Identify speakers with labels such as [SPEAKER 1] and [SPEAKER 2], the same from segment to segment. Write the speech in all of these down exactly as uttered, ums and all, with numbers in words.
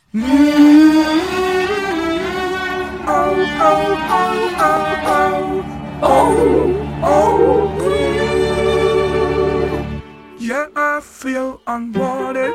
[SPEAKER 1] Mm, oh, oh, oh, oh, oh, oh, oh. Yeah, I feel unwanted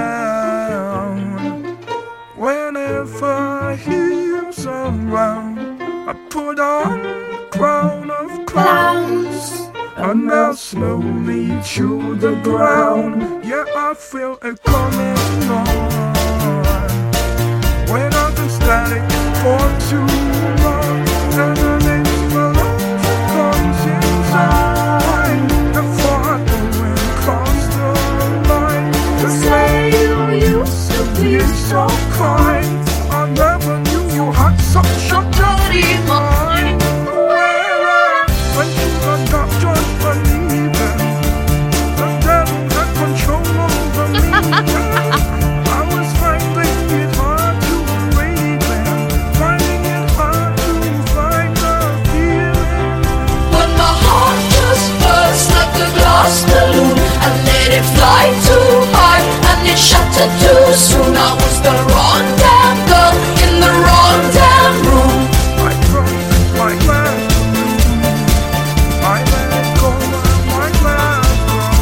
[SPEAKER 1] down whenever he's around. I put on a crown of clowns and now slowly chew the ground. Yeah, I feel it coming on when I've been static for too long, and an explosion comes inside before I go and cross the line. To say you used to be so kind, I never knew you had such a dirty mind. Well, when you got just believing the devil had control over me. I was finding it hard to breathe in, finding it hard to find the feeling.
[SPEAKER 2] When my heart just burst like a glass balloon, I let it fly too high and it shattered too soon. I was the wrong damn girl in the wrong damn room.
[SPEAKER 1] I broke my glass balloon, I let go of my glass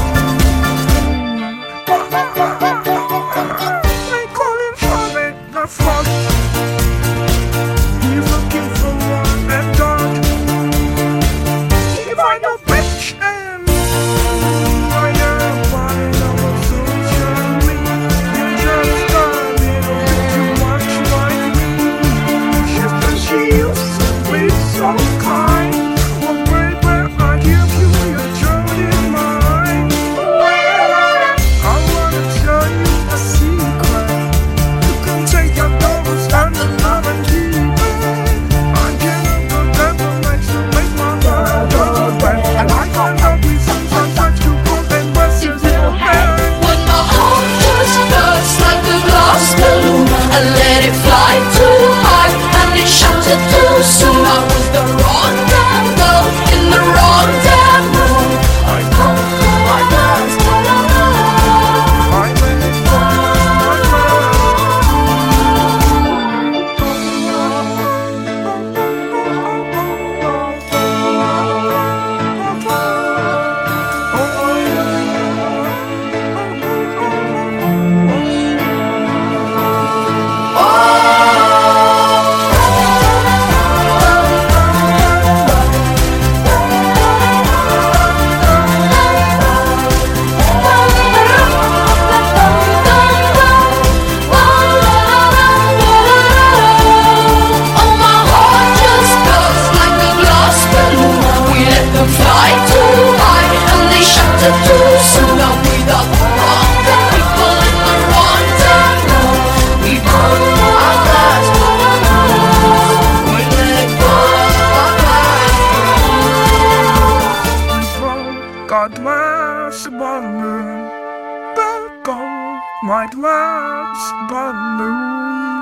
[SPEAKER 1] balloon. They call him Charlie the Frog. He's looking for one and dog. He find a bitch and I am fine on social media. You just a little bit too much like me. Just that she used to be so kind. Well, baby, I give you your dirty mind. Well, I wanna tell you a secret. You can take your dollars and the love and keep it. I get up the devil likes to make my heart go bad, and I can't help me sometimes like to go and rest his little head.
[SPEAKER 2] When my heart just burst like a glass balloon, I let it fly too high and it shattered too soon. I was the wrong damn girl in the wrong damn room.
[SPEAKER 1] I broke my glass balloon, I let it go of my
[SPEAKER 2] Oh, my heart just burst like a glass balloon. We let them fly too high and they shattered too soon. Now we got the wrong damn people in the wrong damn room. We broke our glass balloons. We let go of our glass
[SPEAKER 1] God glass balloon, back on my glass balloon.